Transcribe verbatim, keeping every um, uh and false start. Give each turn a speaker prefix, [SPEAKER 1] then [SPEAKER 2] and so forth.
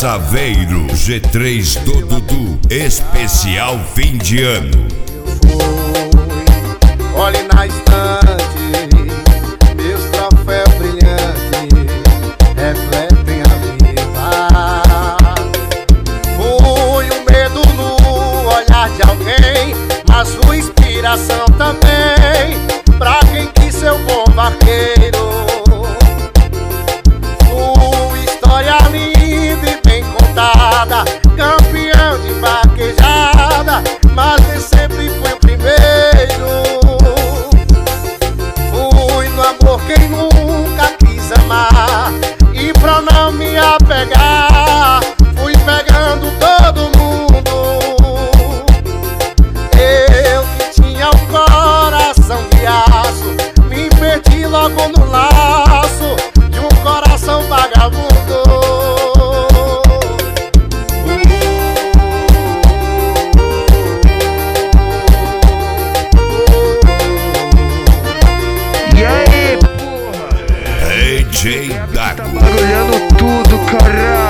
[SPEAKER 1] Saveiro G três do Dudu, especial fim de ano.
[SPEAKER 2] Olhe na estante, meus troféus brilhantes refletem a vida. Fui um medo no olhar de alguém, mas sua inspiração também, pra quem quis ser um bom vaqueiro. Sua história linda e bem contada, campeão de vaquejada, mas nem sempre foi o primeiro. Fui no amor quem nunca quis amar, e pra não me apegar, fui pegando todo mundo. Eu que tinha um coração de aço, me perdi logo no laço de um coração vagabundo.
[SPEAKER 1] D J Dago.
[SPEAKER 3] Bagulhando tudo, caralho.